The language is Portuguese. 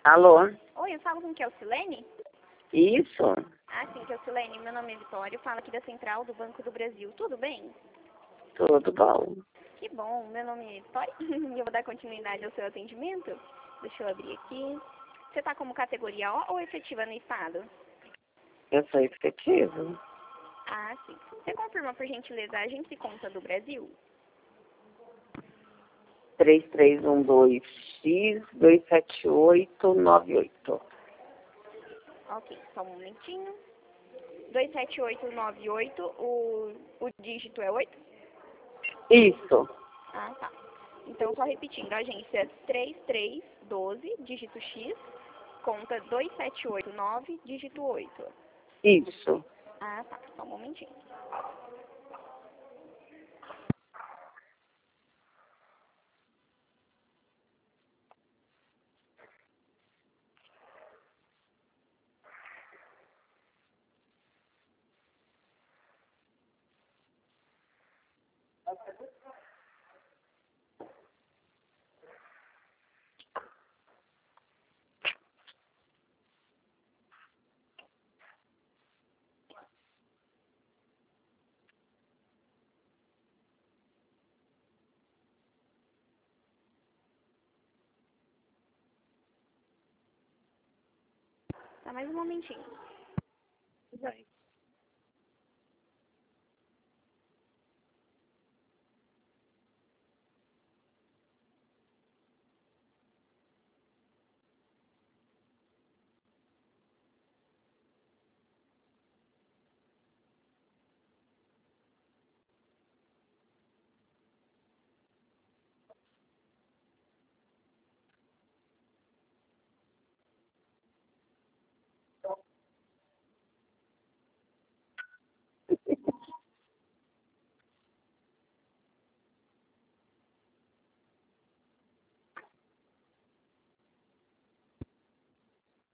Alô? Oi, eu falo com Kelsilene? Isso? Ah, sim, Kelsilene, meu nome é Vitória, eu falo aqui da Central do Banco do Brasil. Tudo bem? Tudo bom. Que bom, meu nome é Vitória e eu vou dar continuidade ao seu atendimento. Deixa eu abrir aqui. Você está como categoria O ou efetiva no estado? Eu sou efetivo. Ah, sim. Você confirma, por gentileza, a agente e conta do Brasil? 3312X27898. Ok, só um momentinho. 27898, o dígito é 8? Isso. Ah, tá. Então, só repetindo, agência 3312, dígito X, conta 2789, dígito 8. Isso. Ah, tá. Só um momentinho. Tá, mais um momentinho. Vai.